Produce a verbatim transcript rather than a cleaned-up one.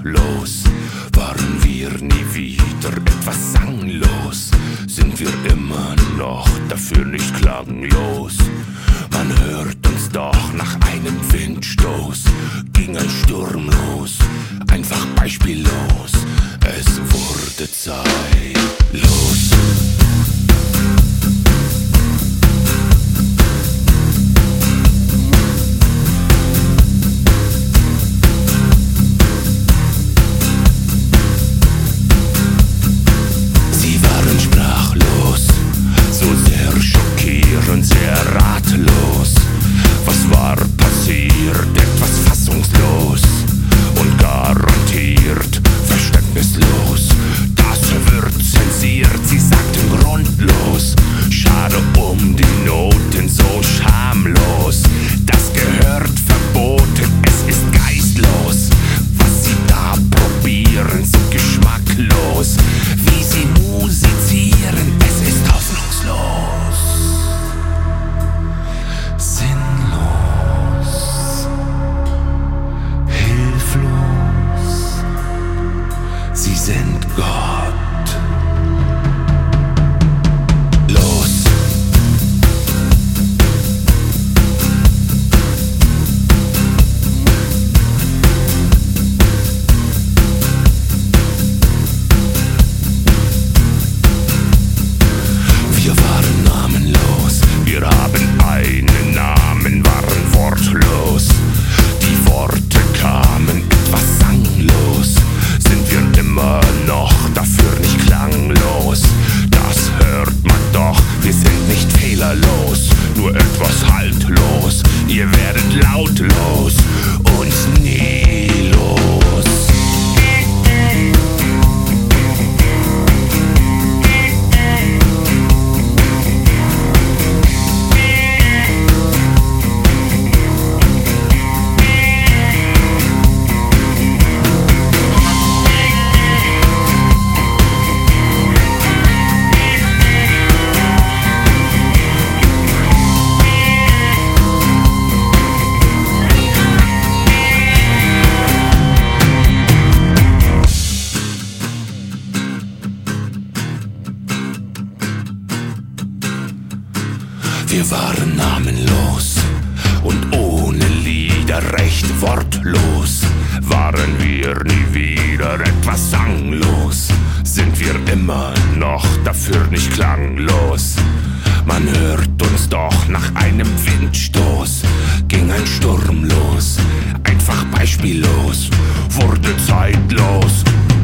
wortlos. Waren wir nie wieder etwas sanglos, sind wir immer noch dafür nicht klanglos. Man hört uns doch nach einem Windstoß, ging ein Sturm los, einfach beispiellos. Es wurde zeitlos. Sehr ratlos. Was war passiert? Etwas fassungslos und garantiert verständnislos. Das wird zensiert, sie sagten grundlos. Schade um die Noten, so schamlos. Das gehört verboten, es ist geistlos. Was sie da probieren, so geschmacklos. Wie sie musizieren, es ist hoffnungslos. Sie sind Gott. Los. Wir waren namenlos, wir haben einen Namen, waren wortlos. Die Worte kamen etwas sanglos. Sind wir immer noch dafür nicht klanglos? Das hört man doch, wir sind nicht fehlerlos, nur etwas haltlos. Ihr werdet lautlos und nie los. Wir waren namenlos und ohne Lieder recht wortlos. Waren wir nie wieder etwas sanglos, sind wir immer noch dafür nicht klanglos. Man hört uns doch nach einem Windstoß, ging ein Sturm los, einfach beispiellos, wurde zeitlos.